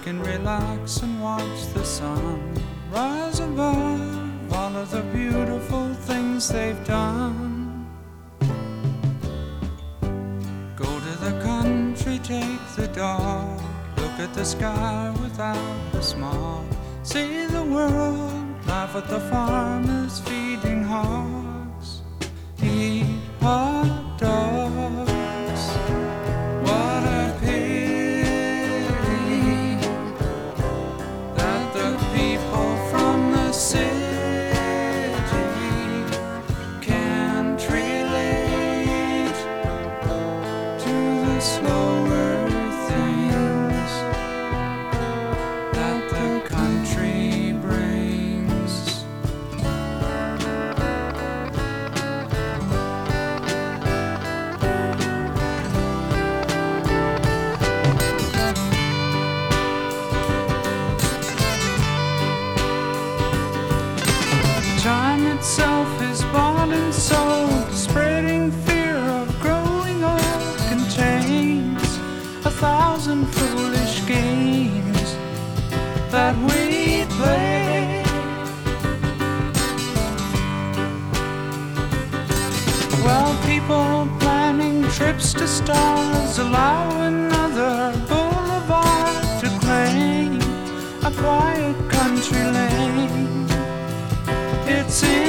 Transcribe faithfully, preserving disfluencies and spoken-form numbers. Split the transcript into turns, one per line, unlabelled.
can relax and watch the sun rise above all of the beautiful things they've done. Go to the country, take the dog, look at the sky without the smog, see the world, laugh at the farmers feeding hogs, eat hot dogs. What a pity that the people from the city can't relate to the slower things that the country brings. Time itself is bought and sold, spreading fear of growing old, contains a thousand foolish games that we play. Well, people planning trips to stars allow another boulevard to claim a quiet country lane. It's in